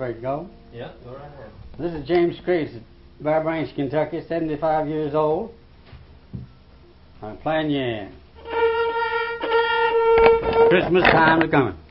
ready to go? Yeah, go right ahead. This is James Grace, Bar Branch, Kentucky, 75 years old. I'm playing you in. Christmas time is coming.